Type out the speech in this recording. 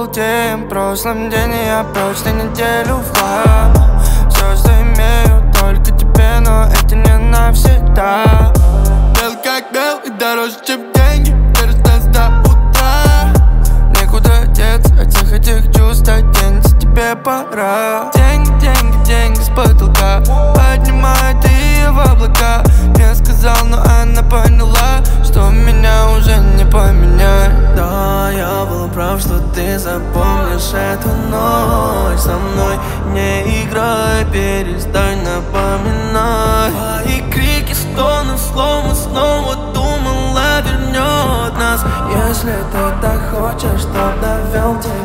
день, в прошлом день, и я прочь на неделю в хлам. Все, что имею, только тебе, но это не навсегда. Белый как мел и дороже, чем деньги, перестать до утра. Некуда деться от всех этих чувств, оденься, тебе пора. Деньги, деньги, деньги с потолка поднимает ее в облака. Не сказал, но она поняла, что меня уже не поменять. Да, я был прав, что ты запомнишь эту ночь со мной. Не играй, перестань напоминать. Твои крики, стоны, словно снова думала вернет нас. Если ты так хочешь, чтоб довел тебя